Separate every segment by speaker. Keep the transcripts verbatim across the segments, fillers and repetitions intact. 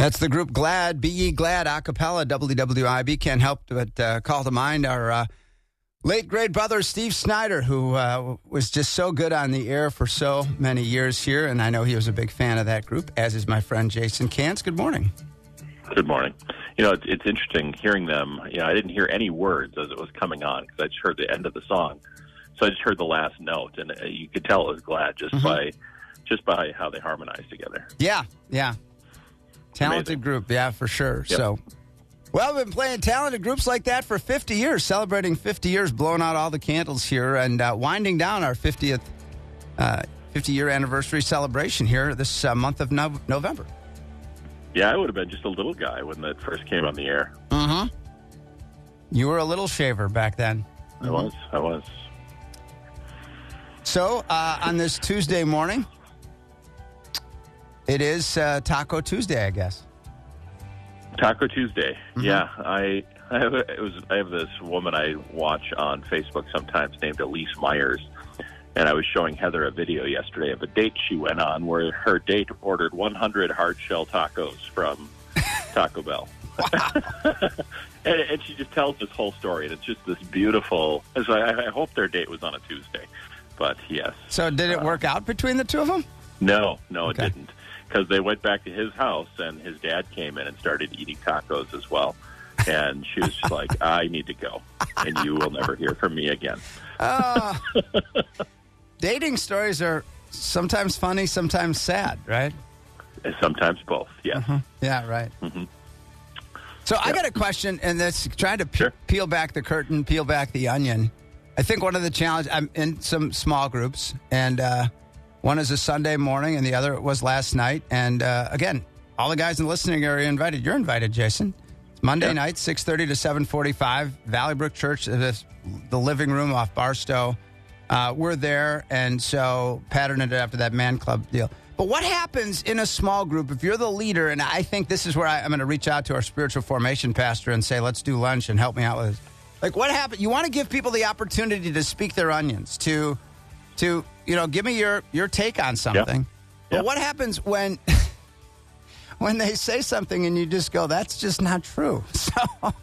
Speaker 1: That's the group GLAD, Be Ye Glad, a cappella, W W I B. Can't help but uh, call to mind our uh, late great brother, Steve Snyder, who uh, was just so good on the air for so many years here. And I know he was a big fan of that group, as is my friend Jason Kantz. Good morning.
Speaker 2: Good morning. You know, it's, it's interesting hearing them. You know, I didn't hear any words as it was coming on because I just heard the end of the song. So I just heard the last note, and uh, you could tell it was GLAD just mm-hmm. by just by how they harmonized together.
Speaker 1: Yeah, yeah. Talented
Speaker 2: Amazing.
Speaker 1: Group, yeah, for sure.
Speaker 2: Yep.
Speaker 1: So, well, we've been playing talented groups like that for fifty years, celebrating fifty years, blowing out all the candles here, and uh, winding down our fiftieth, uh, fifty-year anniversary celebration here this uh, month of no- November.
Speaker 2: Yeah, I would have been just a little guy when that first came on the air.
Speaker 1: Mm-hmm. You were a little shaver back then.
Speaker 2: I was, I was.
Speaker 1: So, uh, on this Tuesday morning, it is uh, Taco Tuesday, I guess.
Speaker 2: Taco Tuesday.
Speaker 1: Mm-hmm.
Speaker 2: Yeah, I I have a, it was I have this woman I watch on Facebook sometimes named Elise Myers, and I was showing Heather a video yesterday of a date she went on where her date ordered one hundred hard shell tacos from Taco Bell. and, and she just tells this whole story, and it's just this beautiful. So I, I hope their date was on a Tuesday, but yes.
Speaker 1: So did it
Speaker 2: uh,
Speaker 1: work out between the two of them?
Speaker 2: No, no,
Speaker 1: Okay.
Speaker 2: it didn't. Because they went back to his house, and his dad came in and started eating tacos as well. And she was just like, I need to go, and you will never hear from me again.
Speaker 1: Uh, dating stories are sometimes funny, sometimes sad, right?
Speaker 2: And sometimes both, yes.
Speaker 1: Mm-hmm. Yeah, right.
Speaker 2: Mm-hmm.
Speaker 1: So I
Speaker 2: Yep.
Speaker 1: got a question, and that's trying to pe-
Speaker 2: Sure.
Speaker 1: peel back the curtain, peel back the onion. I think one of the challenges, I'm in some small groups, and uh, one is a Sunday morning, and the other was last night. And uh, again, all the guys in the listening area are invited. You're invited, Jason. It's Monday
Speaker 2: Yeah.
Speaker 1: night, six thirty to seven forty-five, Valley Brook Church, the, the living room off Barstow. Uh, we're there, and so patterned it after that man club deal. But what happens in a small group if you're the leader? And I think this is where I, I'm going to reach out to our spiritual formation pastor and say, let's do lunch and help me out with this. Like, what happens? You want to give people the opportunity to speak their onions, to, to you know, give me your, your take on something.
Speaker 2: Yeah.
Speaker 1: But
Speaker 2: Yeah.
Speaker 1: what happens when when they say something and you just go, that's just not true? So,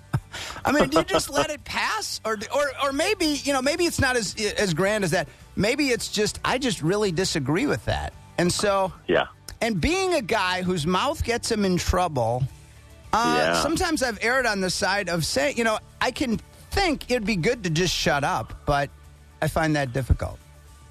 Speaker 1: I mean, do you just let it pass? Or, or, or maybe, you know, maybe it's not as, as grand as that. Maybe it's just, I just really disagree with that. And so,
Speaker 2: Yeah.
Speaker 1: and being a guy whose mouth gets him in trouble, uh,
Speaker 2: Yeah.
Speaker 1: sometimes I've erred on the side of saying, you know, I can think it'd be good to just shut up, but I find that difficult.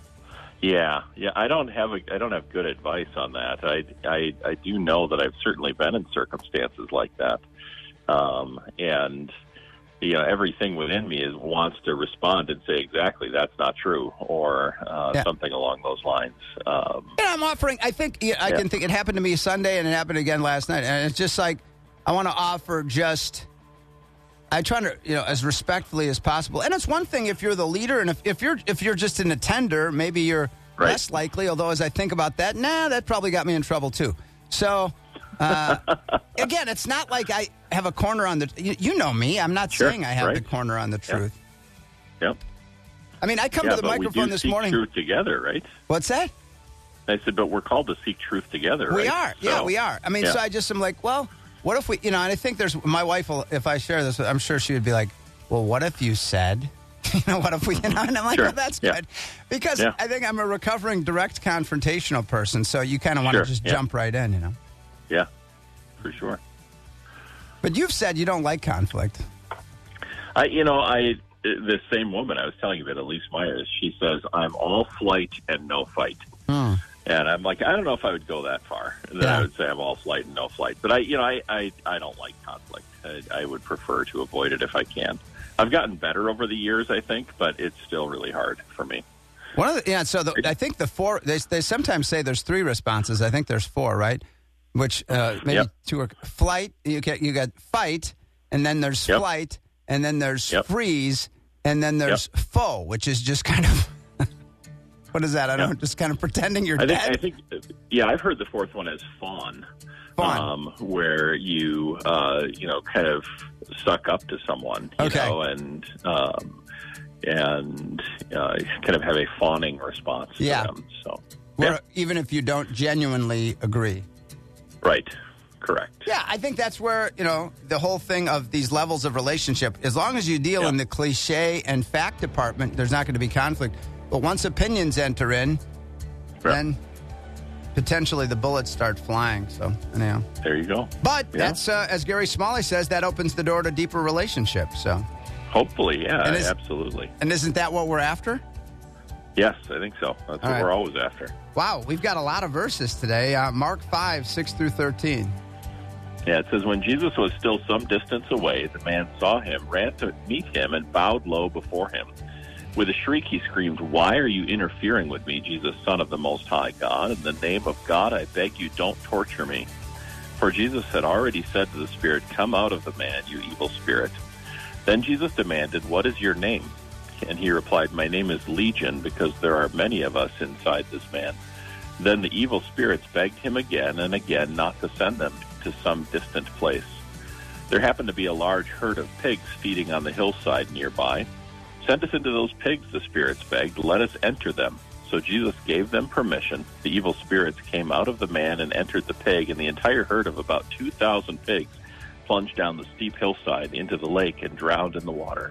Speaker 2: Yeah, yeah. I don't have a, I don't have good advice on that. I, I, I do know that I've certainly been in circumstances like that, um, and you know, everything within me is wants to respond and say exactly that's not true, or uh,
Speaker 1: Yeah.
Speaker 2: something along those lines. Um,
Speaker 1: And I'm offering, I think, yeah, I
Speaker 2: Yeah.
Speaker 1: can think it happened to me Sunday and it happened again last night. And it's just like, I want to offer just, I try to, you know, as respectfully as possible. And it's one thing if you're the leader, and if, if you're if you're just an attender, maybe you're
Speaker 2: Right.
Speaker 1: less likely. Although as I think about that, nah, that probably got me in trouble too. So, uh, again, it's not like I have a corner on the, you, you know me. I'm not
Speaker 2: Sure,
Speaker 1: saying I have
Speaker 2: right.
Speaker 1: the corner on the truth.
Speaker 2: Yep.
Speaker 1: I mean, I come
Speaker 2: Yeah,
Speaker 1: to the
Speaker 2: but
Speaker 1: microphone
Speaker 2: we do
Speaker 1: this
Speaker 2: seek
Speaker 1: morning.
Speaker 2: truth together, right?
Speaker 1: What's that?
Speaker 2: I said, but we're called to seek truth together,
Speaker 1: We
Speaker 2: right?
Speaker 1: are. Yeah,
Speaker 2: So-
Speaker 1: we are. I mean,
Speaker 2: yeah.
Speaker 1: so I just am like, well, what if we, you know, and I think there's, my wife will, if I share this, I'm sure she would be like, well, what if you said, you know, what if we, you know, and I'm like,
Speaker 2: Sure.
Speaker 1: well, that's
Speaker 2: Yeah.
Speaker 1: good. Because
Speaker 2: Yeah.
Speaker 1: I think I'm a recovering direct confrontational person. So you kind of want to
Speaker 2: Sure.
Speaker 1: just
Speaker 2: Yeah.
Speaker 1: jump right in, you know.
Speaker 2: Yeah, for sure.
Speaker 1: But you've said you don't like conflict.
Speaker 2: I, you know, I this same woman I was telling you about, Elise Myers. She says I'm all flight and no fight,
Speaker 1: Hmm.
Speaker 2: and I'm like, I don't know if I would go that far. Then
Speaker 1: Yeah.
Speaker 2: I would say I'm all flight and no flight. But I, you know, I, I, I don't like conflict. I, I would prefer to avoid it if I can. I've gotten better over the years, I think, but it's still really hard for me.
Speaker 1: One of the, yeah, so the, I think the four, they, they sometimes say there's three responses. I think there's four, right? Which uh, maybe
Speaker 2: Yep.
Speaker 1: two are flight, you get, you got fight, and then there's
Speaker 2: Yep.
Speaker 1: flight, and then there's
Speaker 2: Yep.
Speaker 1: freeze, and then there's foe, which is just kind of, what is that? I don't know,
Speaker 2: Yep.
Speaker 1: just kind of pretending you're
Speaker 2: I think,
Speaker 1: dead.
Speaker 2: I think, yeah, I've heard the fourth one as fawn.
Speaker 1: Fawn.
Speaker 2: Um, where you, uh, you know, kind of suck up to someone, you
Speaker 1: Okay.
Speaker 2: know, and um, and uh, kind of have a fawning response
Speaker 1: Yeah.
Speaker 2: to them. So,
Speaker 1: Where,
Speaker 2: yeah,
Speaker 1: even if you don't genuinely agree.
Speaker 2: right, Correct.
Speaker 1: Yeah, I think that's where, you know, the whole thing of these levels of relationship, as long as you deal
Speaker 2: yeah.
Speaker 1: in the cliche and fact department, there's not going to be conflict. But once opinions enter in,
Speaker 2: Sure.
Speaker 1: then potentially the bullets start flying. So, anyhow.
Speaker 2: There you go.
Speaker 1: But
Speaker 2: yeah.
Speaker 1: that's, uh, as Gary Smalley says, that opens the door to deeper relationships. So,
Speaker 2: Hopefully, yeah,
Speaker 1: and is,
Speaker 2: absolutely.
Speaker 1: And isn't that what we're after?
Speaker 2: Yes, I think so. That's
Speaker 1: All
Speaker 2: what
Speaker 1: right.
Speaker 2: we're always after.
Speaker 1: Wow, we've got a lot of verses today. Uh, Mark five, six through thirteen.
Speaker 2: Yeah, it says, when Jesus was still some distance away, the man saw him, ran to meet him, and bowed low before him. With a shriek, he screamed, "Why are you interfering with me, Jesus, Son of the Most High God? In the name of God, I beg you, don't torture me." For Jesus had already said to the spirit, "Come out of the man, you evil spirit." Then Jesus demanded, "What is your name?" And he replied, "My name is Legion, because there are many of us inside this man." Then the evil spirits begged him again and again not to send them to some distant place. There happened to be a large herd of pigs feeding on the hillside nearby. "Send us into those pigs," the spirits begged. "Let us enter them." So Jesus gave them permission. The evil spirits came out of the man and entered the pig, and the entire herd of about two thousand pigs plunged down the steep hillside into the lake and drowned in the water.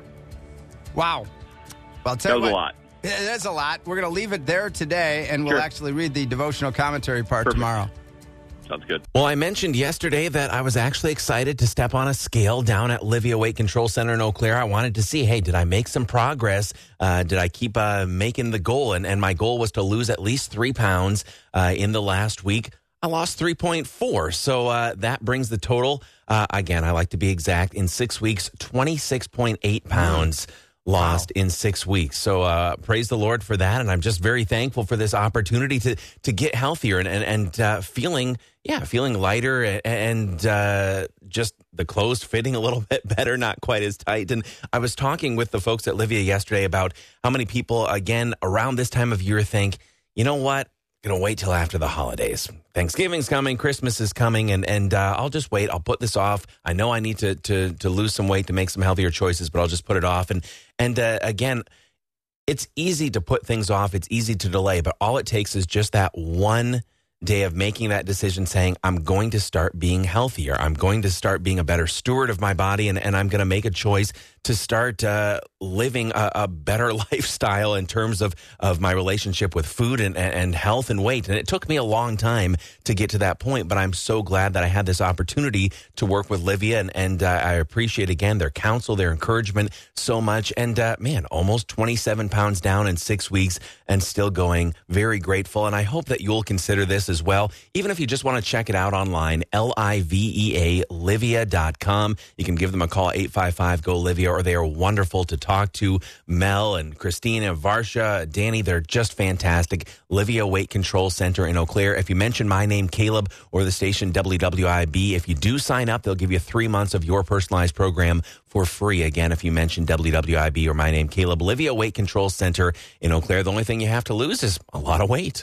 Speaker 1: Wow. Well, I'll tell
Speaker 2: That
Speaker 1: you
Speaker 2: was a
Speaker 1: what,
Speaker 2: lot.
Speaker 1: Yeah, that's a lot. We're going to leave it there today, and we'll
Speaker 2: Sure.
Speaker 1: actually read the devotional commentary part
Speaker 2: Perfect.
Speaker 1: tomorrow.
Speaker 2: Sounds good.
Speaker 3: Well, I mentioned yesterday that I was actually excited to step on a scale down at Livia Weight Control Center in Eau Claire. I wanted to see, hey, did I make some progress? Uh, did I keep uh, making the goal? And, and my goal was to lose at least three pounds uh, in the last week. I lost three point four. So uh, that brings the total. Uh, again, I like to be exact. In six weeks, twenty-six point eight pounds. Lost wow. in six weeks. So uh, praise the Lord for that. And I'm just very thankful for this opportunity to to get healthier and and, and uh, feeling, yeah, feeling lighter and, and uh, just the clothes fitting a little bit better, not quite as tight. And I was talking with the folks at Livia yesterday about how many people, again, around this time of year think, you know what? Going to wait till after the holidays. Thanksgiving's coming, Christmas is coming, and and uh, I'll just wait. I'll put this off. I know I need to to to lose some weight to make some healthier choices, but I'll just put it off. And and uh, again, it's easy to put things off. It's easy to delay, but all it takes is just that one day of making that decision, saying, I'm going to start being healthier. I'm going to start being a better steward of my body, and, and I'm going to make a choice to start uh, living a, a better lifestyle in terms of, of my relationship with food and, and health and weight. And it took me a long time to get to that point, but I'm so glad that I had this opportunity to work with Livia, and, and uh, I appreciate, again, their counsel, their encouragement so much. And uh, man, almost twenty-seven pounds down in six weeks and still going. Very grateful. And I hope that you'll consider this as well. Even if you just want to check it out online, L I V E A, Livia dot com. You can give them a call, eight five five, G O, Livia, or they are wonderful to talk to. Mel and Christina, Varsha, Danny, they're just fantastic. Livia Weight Control Center in Eau Claire. If you mention my name, Caleb, or the station W W I B, if you do sign up, they'll give you three months of your personalized program for free. Again, if you mention W W I B or my name, Caleb, Livia Weight Control Center in Eau Claire. The only thing you have to lose is a lot of weight.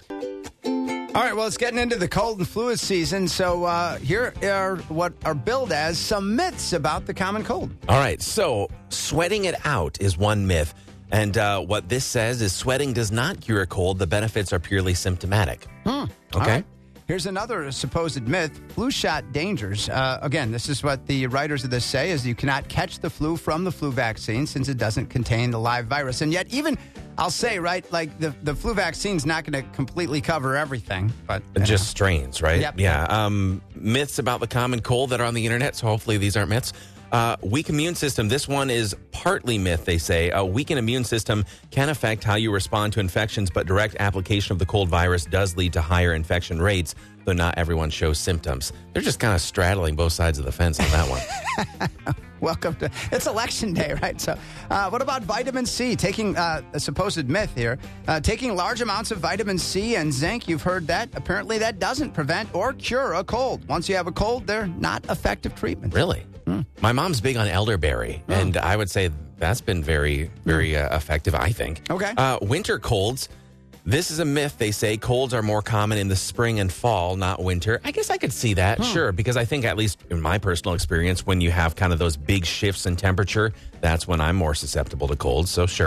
Speaker 1: All right, well, it's getting into the cold and flu season, so uh, here are what are billed as some myths about the common cold.
Speaker 3: All right, so sweating it out is one myth. And uh, what this says is sweating does not cure a cold. The benefits are purely symptomatic.
Speaker 1: Hmm.
Speaker 3: Okay.
Speaker 1: All right. Here's another supposed myth, flu shot dangers. Uh, again, this is what the writers of this say, is you cannot catch the flu from the flu vaccine since it doesn't contain the live virus. And yet even, I'll say, right, like the, the flu vaccine's not going to completely cover everything. But
Speaker 3: Just know. strains, right?
Speaker 1: Yep.
Speaker 3: Yeah. Um, myths about the common cold that are on the internet, so hopefully these aren't myths. Uh, weak immune system. This one is partly myth, they say. A weakened immune system can affect how you respond to infections, but direct application of the cold virus does lead to higher infection rates, though not everyone shows symptoms. They're just kind of straddling both sides of the fence on that one.
Speaker 1: Welcome to, it's election day, right? So uh, what about vitamin C? Taking uh, a supposed myth here. Uh, taking large amounts of vitamin C and zinc, you've heard that. Apparently that doesn't prevent or cure a cold. Once you have a cold, they're not effective treatments.
Speaker 3: Really? Hmm. My mom's big on elderberry, oh. and I would say that's been very, very uh, effective, I think.
Speaker 1: Okay.
Speaker 3: Uh, winter colds. This is a myth. They say colds are more common in the spring and fall, not winter. I guess I could see that, huh. sure, because I think, at least in my personal experience, when you have kind of those big shifts in temperature, that's when I'm more susceptible to colds, so sure.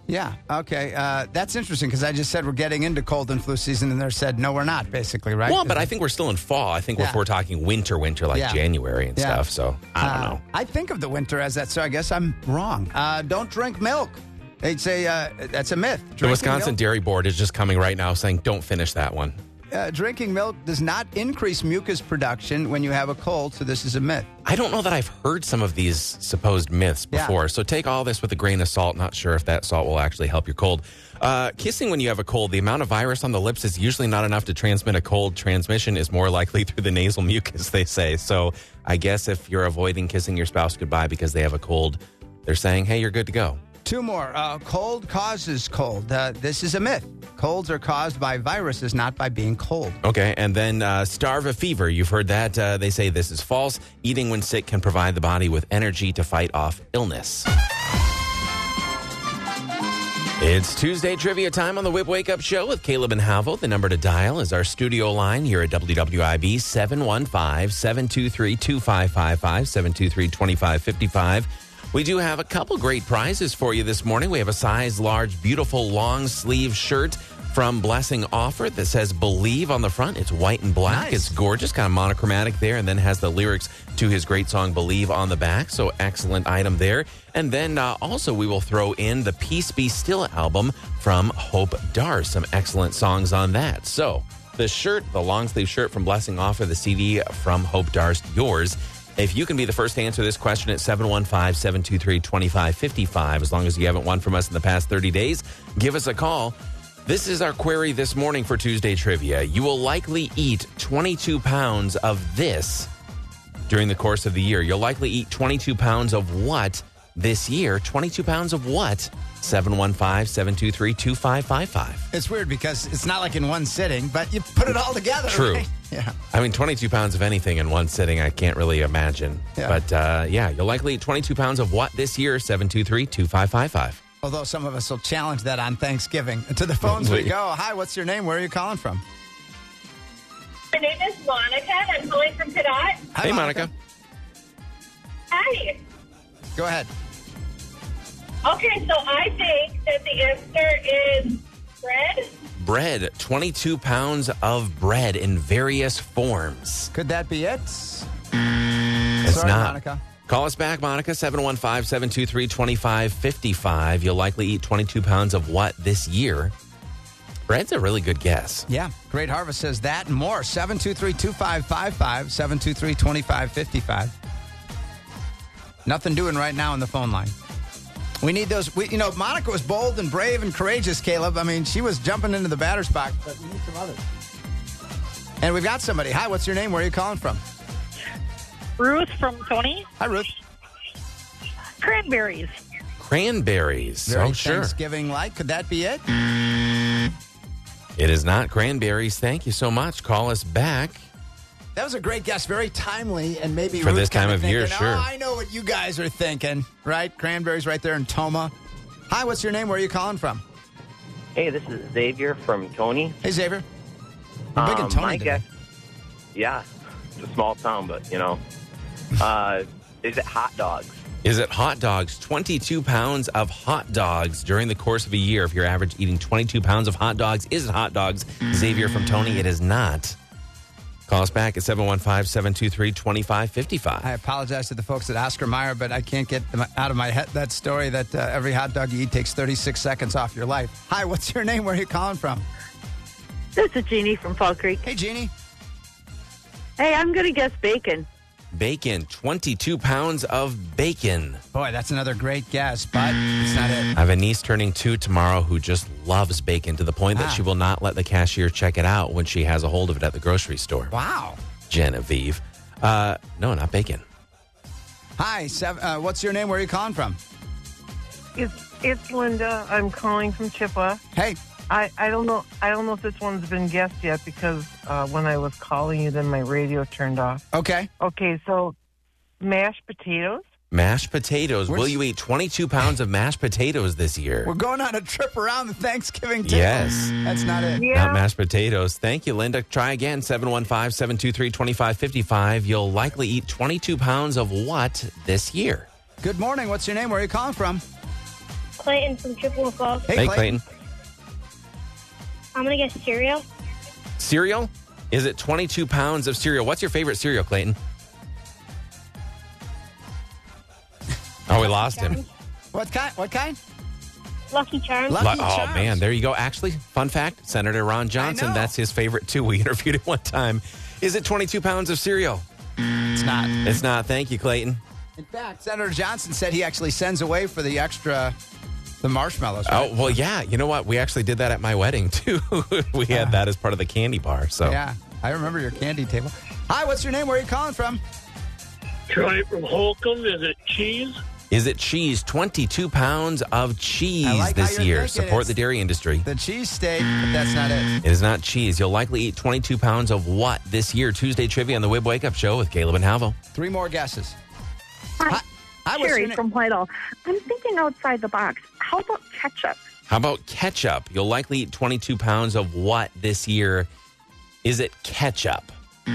Speaker 1: Yeah. Okay. Uh, that's interesting because I just said we're getting into cold and flu season, and they said no, we're not. Basically, right?
Speaker 3: Well,
Speaker 1: Is
Speaker 3: but
Speaker 1: it-
Speaker 3: I think we're still in fall. I think
Speaker 1: Yeah.
Speaker 3: if we're talking winter, winter like
Speaker 1: Yeah.
Speaker 3: January and
Speaker 1: Yeah.
Speaker 3: stuff. So I don't
Speaker 1: Uh,
Speaker 3: know.
Speaker 1: I think of the winter as that, so I guess I'm wrong. Uh, don't drink milk. They'd say uh, that's a myth.
Speaker 3: The
Speaker 1: Drinking
Speaker 3: Wisconsin
Speaker 1: milk,
Speaker 3: Dairy Board is just coming right now saying, don't finish that one.
Speaker 1: uh, drinking milk does not increase mucus production when you have a cold, so this is a myth.
Speaker 3: I don't know that I've heard some of these supposed myths
Speaker 1: Yeah.
Speaker 3: before. So take all this with a grain of salt. Not sure if that salt will actually help your cold. Uh, kissing when you have a cold, the amount of virus on the lips is usually not enough to transmit a cold. Transmission is more likely through the nasal mucus, they say. So I guess if you're avoiding kissing your spouse goodbye because they have a cold, they're saying, hey, you're good to go.
Speaker 1: Two more. Uh, cold causes cold. Uh, this is a myth. Colds are caused by viruses, not by being cold.
Speaker 3: Okay, and then uh, starve a fever. You've heard that. Uh, they say this is false. Eating when sick can provide the body with energy to fight off illness. It's Tuesday trivia time on the Whip Wake Up Show with Caleb and Havel. The number to dial is our studio line here at W W I B, seven one five, seven two three, two five five five, seven two three, two five five five. We do have a couple great prizes for you this morning. We have a size large, beautiful long sleeve shirt from Blessing Offer that says Believe on the front. It's white and black.
Speaker 1: Nice.
Speaker 3: It's gorgeous, kind of monochromatic there, and then has the lyrics to his great song Believe on the back. So excellent item there. And then uh, also we will throw in the Peace Be Still album from Hope Dars. Some excellent songs on that. So the shirt, the long sleeve shirt from Blessing Offer, the C D from Hope Dars, yours. If you can be the first to answer this question at seven one five, seven two three, two five five five, as long as you haven't won from us in the past thirty days, give us a call. This is our query this morning for Tuesday Trivia. You will likely eat twenty-two pounds of this during the course of the year. You'll likely eat twenty-two pounds of what this year? twenty-two pounds of what? seven one five, seven two three, two five five five.
Speaker 1: It's weird because it's not like in one sitting, but you put it all together.
Speaker 3: True.
Speaker 1: Right? Yeah.
Speaker 3: I mean, twenty-two pounds of anything in one sitting, I can't really imagine.
Speaker 1: Yeah.
Speaker 3: But uh, yeah, you'll likely eat twenty-two pounds of what this year? seven two three, two five five five.
Speaker 1: Although some of us will challenge that on Thanksgiving. To the phones we
Speaker 3: Wait.
Speaker 1: go. Hi, what's your name? Where are you calling from?
Speaker 4: My name is Monica. I'm calling from Cadott.
Speaker 1: Hi,
Speaker 3: Hey, Monica.
Speaker 4: Hi.
Speaker 1: Go ahead.
Speaker 4: Okay, so I think that the answer is bread.
Speaker 3: Bread, twenty-two pounds of bread in various forms.
Speaker 1: Could that be it?
Speaker 3: It's
Speaker 1: Sorry,
Speaker 3: not.
Speaker 1: Monica.
Speaker 3: Call us back, Monica, seven one five, seven two three, two five five five. You'll likely eat twenty-two pounds of what this year? Bread's a really good guess.
Speaker 1: Yeah. Great Harvest says that and more. seven two three, two five five five, seven two three, two five five five. Nothing doing right now on the phone line. We need those. We, you know, Monica was bold and brave and courageous, Caleb. I mean, she was jumping into the batter's box, but we need some others. And we've got somebody. Hi, what's your name? Where are you calling from?
Speaker 5: Ruth from Tony.
Speaker 1: Hi, Ruth.
Speaker 5: Cranberries.
Speaker 3: Cranberries.
Speaker 1: Very
Speaker 3: oh, sure.
Speaker 1: Thanksgiving-like. Could that be it?
Speaker 3: It is not cranberries. Thank you so much. Call us back.
Speaker 1: That was a great guess. Very timely, and maybe
Speaker 3: For
Speaker 1: Ruth
Speaker 3: this time
Speaker 1: kinda
Speaker 3: of year,
Speaker 1: thinking,
Speaker 3: sure.
Speaker 1: Oh, I know what you guys are thinking, right? Cranberries right there in Toma. Hi, what's your name? Where are you calling from?
Speaker 6: Hey, this is Xavier from Tony.
Speaker 1: Hey, Xavier. We're big in
Speaker 6: Um,
Speaker 1: Tony
Speaker 6: my
Speaker 1: today.
Speaker 6: guess, yeah, it's a small town, but you know, uh, is it hot dogs?
Speaker 3: Is it hot dogs? twenty-two pounds of hot dogs during the course of a year. If you're average eating twenty-two pounds of hot dogs, is it hot dogs? Xavier from Tony, it is not. Call us back at seven one five, seven two three, two five five five.
Speaker 1: I apologize to the folks at Oscar Mayer, but I can't get them out of my head that story that uh, every hot dog you eat takes thirty-six seconds off your life. Hi, what's your name? Where are you calling from?
Speaker 5: This is Jeannie from Fall Creek.
Speaker 1: Hey, Jeannie.
Speaker 5: Hey, I'm going to guess bacon.
Speaker 3: Bacon, twenty-two pounds of bacon.
Speaker 1: Boy, that's another great guess, but it's not it.
Speaker 3: I have a niece turning two tomorrow who just loves bacon to the point that
Speaker 1: Ah.
Speaker 3: she will not let the cashier check it out when she has a hold of it at the grocery store.
Speaker 1: Wow.
Speaker 3: Genevieve. Uh, no, not bacon.
Speaker 1: Hi, seven, uh, what's your name? Where are you calling from?
Speaker 7: It's it's Linda. I'm calling from Chippewa.
Speaker 1: Hey,
Speaker 7: I, I don't know I don't know if this one's been guessed yet because uh, when I was calling you, then my radio turned off.
Speaker 1: okay.
Speaker 7: Okay, so mashed potatoes.
Speaker 3: Mashed potatoes.
Speaker 1: Where's-
Speaker 3: Will you eat twenty-two pounds of mashed potatoes this year?
Speaker 1: We're going on a trip around the Thanksgiving table.
Speaker 3: Yes.
Speaker 1: That's not it.
Speaker 7: Yeah.
Speaker 3: Not mashed potatoes. Thank you, Linda. Try again. seven one five, seven two three, two five five five. You'll likely eat twenty-two pounds of what this year?
Speaker 1: Good morning. What's your name? Where are you calling from?
Speaker 8: Clayton from Chippewa Falls.
Speaker 1: Hey,
Speaker 3: Hey,
Speaker 1: Clayton.
Speaker 3: Clayton.
Speaker 8: I'm going to guess cereal.
Speaker 3: Cereal? Is it twenty-two pounds of cereal? What's your favorite cereal, Clayton? Oh, we lost him.
Speaker 1: What kind? What kind?
Speaker 8: Lucky Charms.
Speaker 1: Lucky
Speaker 3: Oh,
Speaker 1: Charms.
Speaker 3: man. There you go. Actually, fun fact, Senator Ron Johnson,
Speaker 1: know.
Speaker 3: that's his favorite, too. We interviewed him one time. Is it twenty-two pounds of cereal?
Speaker 1: It's not.
Speaker 3: It's not. Thank you, Clayton.
Speaker 1: In fact, Senator Johnson said he actually sends away for the extra, the marshmallows. Right?
Speaker 3: Oh, well, yeah. You know what? We actually did that at my wedding, too. We had that as part of the candy bar. So
Speaker 1: Yeah, I remember your candy table. Hi, what's your name? Where are you calling from?
Speaker 9: Troy from Holcomb. Is it cheese?
Speaker 3: Is it cheese? twenty-two pounds of cheese
Speaker 1: I like how
Speaker 3: this
Speaker 1: you're
Speaker 3: year.
Speaker 1: thinking.
Speaker 3: Support
Speaker 1: It's
Speaker 3: the dairy industry.
Speaker 1: The cheese steak, but that's not it.
Speaker 3: It is not cheese. You'll likely eat twenty-two pounds of what this year? Tuesday trivia on the Wib Wake Up Show with Caleb and Halvo.
Speaker 1: Three more guesses.
Speaker 5: Hi,
Speaker 1: Hi, what's your
Speaker 5: Sherry
Speaker 1: name?
Speaker 5: from Whitehall. I'm thinking outside the box. How about ketchup?
Speaker 3: How about ketchup? You'll likely eat twenty-two pounds of what this year? Is it ketchup?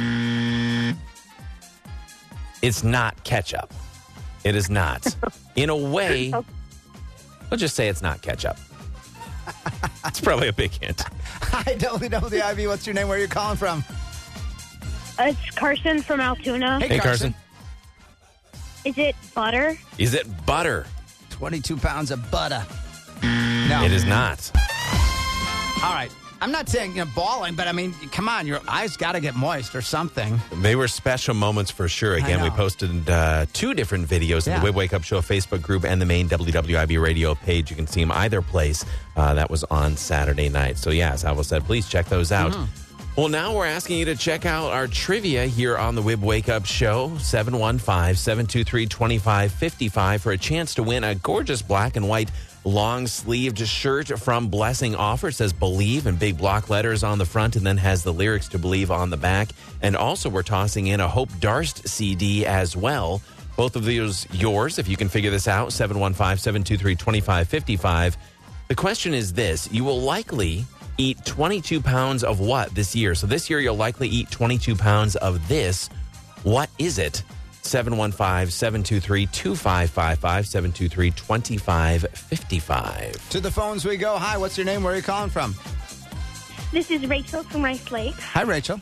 Speaker 3: It's not ketchup. It is not. In a way, we'll just say it's not ketchup. It's probably a big hint.
Speaker 1: Hi, W W I B. What's your name? Where are you calling from?
Speaker 8: It's Carson from Altoona.
Speaker 3: Hey, Carson.
Speaker 8: Is it butter?
Speaker 3: Is it butter?
Speaker 1: twenty-two pounds of butter. No.
Speaker 3: It is not.
Speaker 1: All right. I'm not saying, you know, bawling, but I mean, come on, your eyes got to get moist or something.
Speaker 3: They were special moments for sure. Again, we
Speaker 1: know.
Speaker 3: posted uh, two different videos in
Speaker 1: Yeah.
Speaker 3: the Wib Wake Up Show Facebook group and the main W W I B radio page. You can see them either place. Uh, that was on Saturday night. So, yeah, as Howell said, please check those out.
Speaker 1: Mm-hmm.
Speaker 3: Well, now we're asking you to check out our trivia here on the Wib Wake Up Show, seven one five, seven two three, two five five five, for a chance to win a gorgeous black and white long-sleeved shirt from Blessing Offer. It says Believe in big block letters on the front and then has the lyrics to Believe on the back. And also we're tossing in a Hope Darst C D as well. Both of those yours, if you can figure this out, seven one five, seven two three, two five five five. The question is this. You will likely eat twenty-two pounds of what this year? So this year you'll likely eat twenty-two pounds of this. What is it? seven one five, seven two three, two five five five, seven two three, two five five five.
Speaker 1: To the phones we go. Hi, what's your name? Where are you calling from?
Speaker 8: This is Rachel from Rice Lake.
Speaker 1: Hi, Rachel.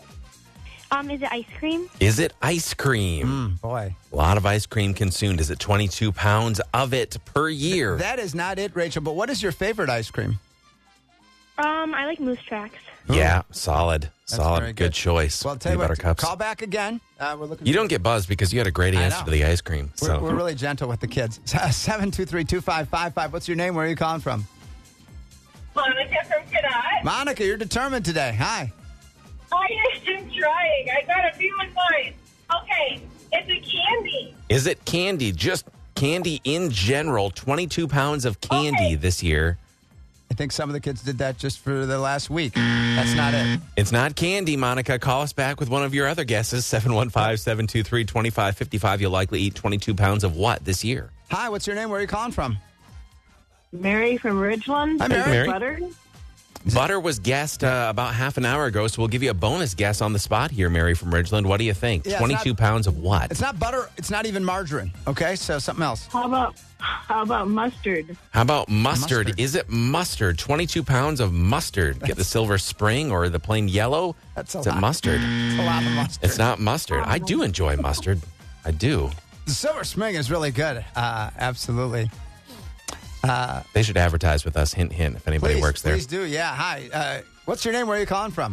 Speaker 8: Um, is it ice cream?
Speaker 3: Is it ice cream?
Speaker 1: Mm, boy.
Speaker 3: A lot of ice cream consumed. Is it twenty-two pounds of it per year?
Speaker 1: That is not it, Rachel, but what is your favorite ice cream?
Speaker 8: Um, I like Moose Tracks.
Speaker 3: Yeah, solid. Solid.
Speaker 1: very
Speaker 3: Good.
Speaker 1: good.
Speaker 3: choice.
Speaker 1: Well, tell you
Speaker 3: Peanut
Speaker 1: what,
Speaker 3: butter cups.
Speaker 1: call back again. Uh, we're looking
Speaker 3: You
Speaker 1: for-
Speaker 3: don't get buzzed because you had a great
Speaker 1: I
Speaker 3: answer
Speaker 1: know.
Speaker 3: to the ice cream.
Speaker 1: We're,
Speaker 3: So
Speaker 1: we're really gentle with the kids. seven two three, two five five five. What's your name? Where are you calling from?
Speaker 4: Monica from Kenai.
Speaker 1: Monica, you're determined today. Hi.
Speaker 4: I am trying. I got a few in mind. Okay, it's a candy.
Speaker 3: is it candy? Just candy in general. twenty-two pounds of candy
Speaker 4: Okay.
Speaker 3: this year.
Speaker 1: I think some of the kids did that just for the last week. That's not it.
Speaker 3: It's not candy, Monica. Call us back with one of your other guesses. seven one five, seven two three, two five five five. You'll likely eat twenty-two pounds of what this year?
Speaker 1: Hi, what's your name? Where are you calling from?
Speaker 5: Mary from Ridgeland.
Speaker 1: Hi, Mary.
Speaker 3: Mary.
Speaker 5: Butter.
Speaker 3: Butter was guessed uh, about half an hour ago, so we'll give you a bonus guess on the spot here, Mary from Ridgeland. What do you think?
Speaker 1: Yeah, it's
Speaker 3: twenty-two
Speaker 1: not-
Speaker 3: pounds of what?
Speaker 1: It's not butter. It's not even margarine. Okay, so something else.
Speaker 5: How about how about mustard?
Speaker 3: How about mustard?
Speaker 1: Mustard.
Speaker 3: Is it mustard? twenty-two pounds of mustard. Get the Silver Spring or the plain yellow.
Speaker 1: That's a
Speaker 3: Is it
Speaker 1: lot.
Speaker 3: mustard?
Speaker 1: It's a lot of mustard.
Speaker 3: It's not mustard. I do enjoy mustard. I do.
Speaker 1: The Silver Spring is really good. Uh, absolutely.
Speaker 3: They should advertise with us. Hint, hint. If anybody
Speaker 1: Please,
Speaker 3: works there.
Speaker 1: please do. Yeah. Hi. Uh, what's your name? Where are you calling from?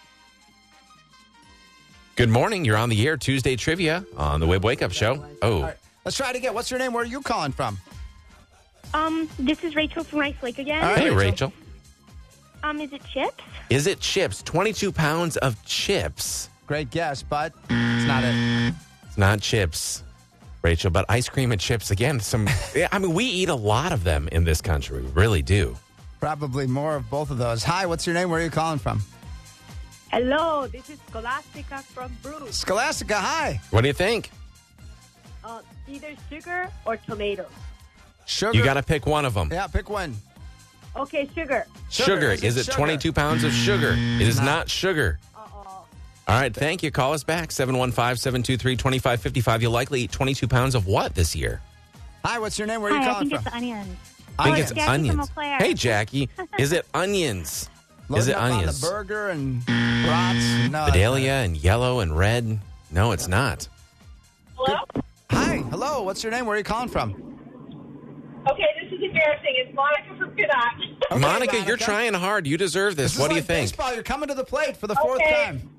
Speaker 3: Good morning. You're on the air. Tuesday trivia on the Wib Wake Up Show. Oh,
Speaker 1: All right, let's try it again. What's your name? Where are you calling from?
Speaker 8: Um, this is Rachel from Rice Lake again.
Speaker 1: All right.
Speaker 3: hey,
Speaker 1: Rachel.
Speaker 3: Rachel.
Speaker 8: Um, is it chips?
Speaker 3: Is it chips? twenty-two pounds of chips.
Speaker 1: Great guess, but it's not it.
Speaker 3: It's not chips, Rachel, but ice cream and chips. Again, some. Yeah, I mean, we eat a lot of them in this country. We really do.
Speaker 1: Probably more of both of those. Hi, what's your name? Where are you calling from?
Speaker 5: Hello, this is Scholastica from Bruce.
Speaker 1: Scholastica, hi.
Speaker 3: What do you think?
Speaker 5: Uh, either sugar or tomatoes.
Speaker 1: Sugar.
Speaker 3: You got to pick one of them.
Speaker 1: Yeah, pick one.
Speaker 5: Okay, sugar.
Speaker 3: Sugar.
Speaker 1: Is
Speaker 3: Is
Speaker 1: it
Speaker 3: it
Speaker 1: sugar?
Speaker 3: twenty-two pounds of sugar? It is not sugar.
Speaker 5: Uh-oh.
Speaker 3: All right, thank you. Call us back, seven one five, seven two three, two five five five. You'll likely eat twenty-two pounds of what this year?
Speaker 1: Hi, what's your name? Where are you
Speaker 8: Hi, I
Speaker 1: calling
Speaker 8: think
Speaker 1: from?
Speaker 8: it's onions.
Speaker 3: I think
Speaker 8: Oh,
Speaker 3: it's
Speaker 8: Jackie from
Speaker 3: onions.
Speaker 8: Eau Claire.
Speaker 3: Hey, Jackie, is it onions?
Speaker 1: Loading
Speaker 3: is it
Speaker 1: up on
Speaker 3: onions?
Speaker 1: the burger and brats? No,
Speaker 3: Vidalia and yellow and red? No, it's not.
Speaker 4: Hello?
Speaker 1: Hi, hello. What's your name? Where are you calling from?
Speaker 4: Okay, this is embarrassing. It's Monica from Canuck.
Speaker 1: Okay,
Speaker 3: Monica, you're
Speaker 1: Monica.
Speaker 3: trying hard. You deserve this.
Speaker 1: This is
Speaker 3: what do you
Speaker 1: like
Speaker 3: think?
Speaker 1: Baseball. You're coming to the plate for the fourth
Speaker 4: Okay.
Speaker 1: time.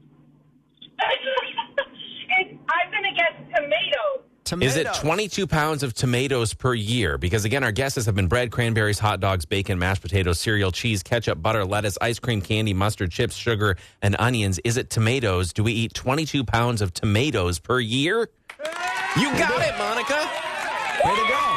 Speaker 4: It's, I'm going to guess tomatoes.
Speaker 1: Tomatoes.
Speaker 3: Is it twenty-two pounds of tomatoes per year? Because, again, our guesses have been bread, cranberries, hot dogs, bacon, mashed potatoes, cereal, cheese, ketchup, butter, lettuce, ice cream, candy, mustard, chips, sugar, and onions. Is it tomatoes? Do we eat twenty-two pounds of tomatoes per year? You got it, Monica.
Speaker 1: Way to go.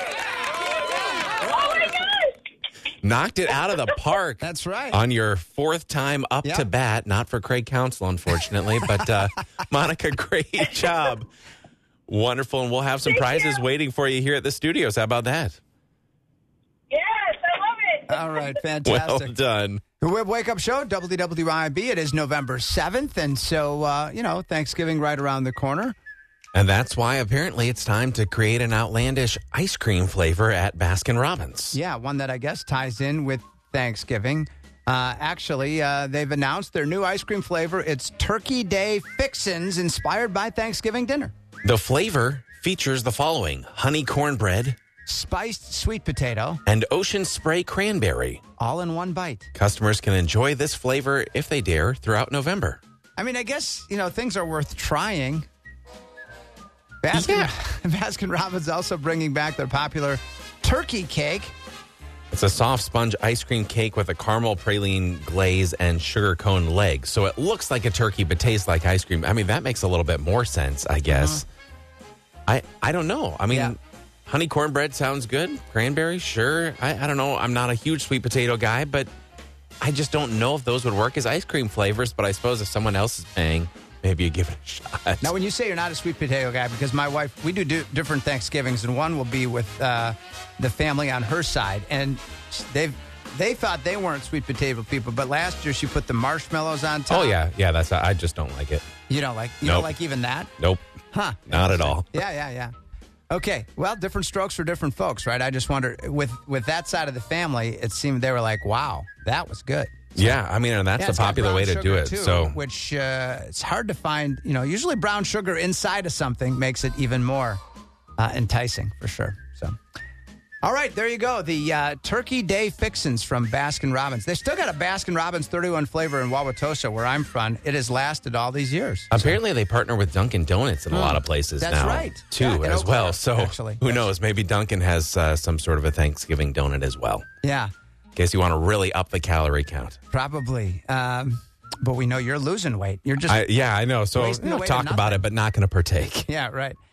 Speaker 4: Oh, my gosh.
Speaker 3: Knocked it out of the park.
Speaker 1: That's right.
Speaker 3: On your fourth time up
Speaker 1: Yep.
Speaker 3: to bat. Not for Craig Counsell, unfortunately. But, uh, Monica, great job. Wonderful. And we'll have some
Speaker 4: Thank
Speaker 3: prizes
Speaker 4: you.
Speaker 3: waiting for you here at the studios. How about that?
Speaker 4: Yes, I love it.
Speaker 1: All right,
Speaker 3: Well
Speaker 1: fantastic.
Speaker 3: done.
Speaker 1: The Web Wake Up Show, W W I B. It is November seventh, and so, uh, you know, Thanksgiving right around the corner.
Speaker 3: And that's why apparently it's time to create an outlandish ice cream flavor at Baskin Robbins.
Speaker 1: Yeah, one that I guess ties in with Thanksgiving. Uh, actually, uh, they've announced their new ice cream flavor. It's Turkey Day Fixins, inspired by Thanksgiving dinner.
Speaker 3: The flavor features the following: honey cornbread
Speaker 1: Spiced sweet potato,
Speaker 3: and ocean spray cranberry.
Speaker 1: all in one bite.
Speaker 3: Customers can enjoy this flavor, if they dare, throughout November.
Speaker 1: I mean, I guess, you know, things are worth trying. Baskin,
Speaker 3: Yeah.
Speaker 1: Baskin Robbins also bringing back their popular turkey cake.
Speaker 3: It's a soft sponge ice cream cake with a caramel praline glaze and sugar cone legs. So it looks like a turkey, but tastes like ice cream. I mean, that makes a little bit more sense, I guess. I I don't know. I mean,
Speaker 1: Yeah.
Speaker 3: honey cornbread sounds good. Cranberry, sure. I, I don't know. I'm not a huge sweet potato guy, but I just don't know if those would work as ice cream flavors. But I suppose if someone else is paying, maybe you give it a shot.
Speaker 1: Now, when you say you're not a sweet potato guy, because my wife, we do, do different Thanksgivings, and one will be with uh, the family on her side, and they've they thought they weren't sweet potato people, but last year she put the marshmallows on top.
Speaker 3: Oh yeah, yeah. That's I just don't like it.
Speaker 1: You don't like you
Speaker 3: Nope.
Speaker 1: don't like even that,
Speaker 3: Nope,
Speaker 1: huh?
Speaker 3: not at all.
Speaker 1: Yeah, yeah, yeah. Okay, well, different strokes for different folks, right? I just wonder with with that side of the family, it seemed they were like, "Wow, that was good."
Speaker 3: Yeah, I mean, and that's
Speaker 1: Yeah,
Speaker 3: the
Speaker 1: it's got
Speaker 3: popular
Speaker 1: brown
Speaker 3: way to
Speaker 1: sugar,
Speaker 3: do it.
Speaker 1: too,
Speaker 3: So
Speaker 1: which uh, it's hard to find. You know, usually brown sugar inside of something makes it even more uh, enticing for sure. So, all right, there you go. The uh, Turkey Day Fixins from Baskin Robbins. They still got a Baskin Robbins thirty-one flavor in Wauwatosa, where I'm from. It has lasted all these years.
Speaker 3: apparently they partner with Dunkin' Donuts in a lot of places
Speaker 1: That's
Speaker 3: now,
Speaker 1: right.
Speaker 3: too,
Speaker 1: Yeah, in
Speaker 3: as
Speaker 1: Eau
Speaker 3: well.
Speaker 1: Claire,
Speaker 3: So
Speaker 1: actually.
Speaker 3: who
Speaker 1: Yes.
Speaker 3: knows? Maybe Dunkin' has uh, some sort of a Thanksgiving donut as well,
Speaker 1: Yeah,
Speaker 3: in case you want to really up the calorie count.
Speaker 1: probably. Um, but we know you're losing weight. You're just
Speaker 3: I, yeah, I know. So
Speaker 1: Wasting
Speaker 3: you know,
Speaker 1: away to
Speaker 3: talk about
Speaker 1: nothing.
Speaker 3: it, but not going to partake.
Speaker 1: yeah, right.